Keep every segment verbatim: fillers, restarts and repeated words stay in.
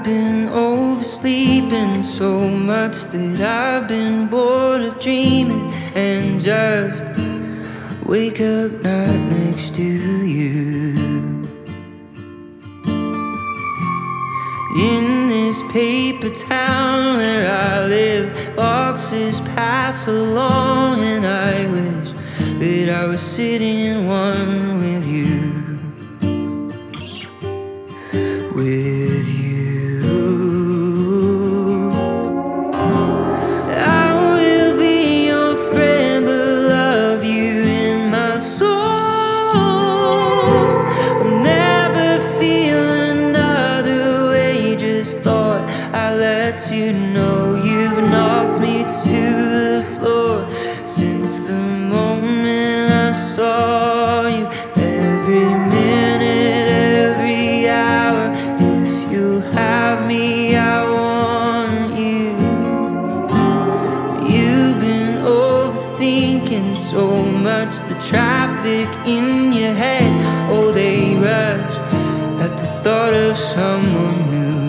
I've been oversleeping so much that I've been bored of dreaming and just wake up not next to you. In this paper town where I live, boxes pass along, and I wish that I was sitting in one with you. With you, I will be your friend, but love you in my soul. I'll never feel another way. Just thought I'd let you know you've knocked me to the floor since the moment I saw you. Every minute, every hour, if you'll have me, I want you. You've been overthinking so much, the traffic in your head, oh, they rush at the thought of someone new.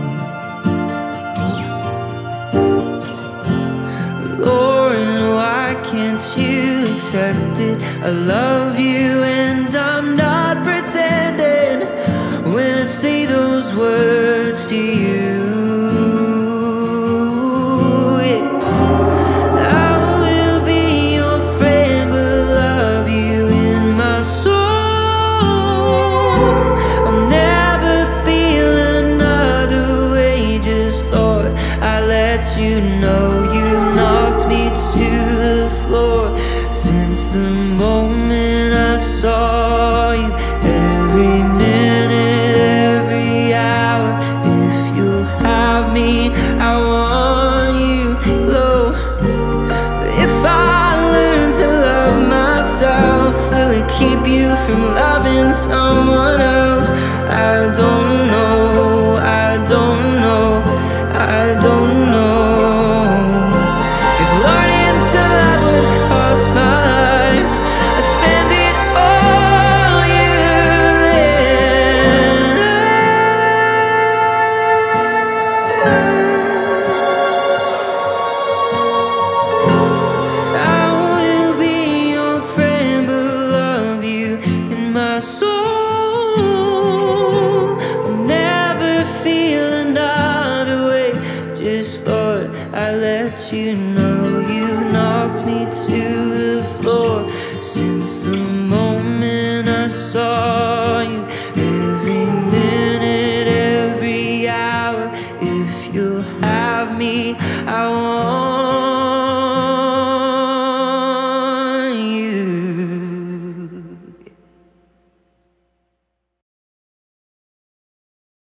Lauren, why can't you accept it? I love you and I'm not pretending when I say those words to you. Yeah. I will be your friend, but love you in my soul. I'll never feel another way. Just thought I'd let you know you knocked me to the floor since the moment I saw you. Every minute, every hour, if you'll have me, I want you. Low. If I learn to love myself, will it keep you from loving someone else? I don't know, I don't know, I don't know. If learning to love would cost my life, I'd spend it all you. I will be your friend, but love you in my soul. I'll never feel another way. Just thought I'd let you know